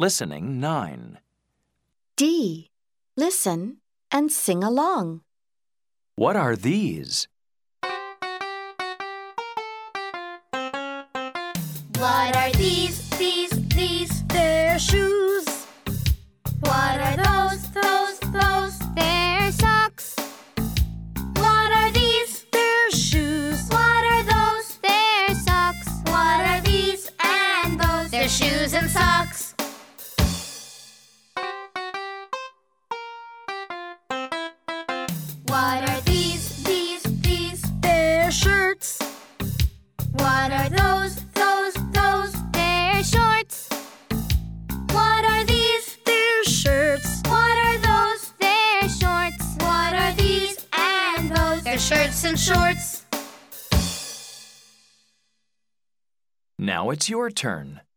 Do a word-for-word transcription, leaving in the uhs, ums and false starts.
Listening nine. D. Listen and sing along. What are these? What are these, these, these? They're shoes. What are those, those, those? They're socks. What are these? They're shoes. What are those? They're socks. What are these and those? They're shoes and socks. What are these, these, these? They're shirts. What are those, those, those? They're shorts. What are these? They're shirts. What are those? They're shorts. What are these and those? They're shirts and shorts. Now it's your turn.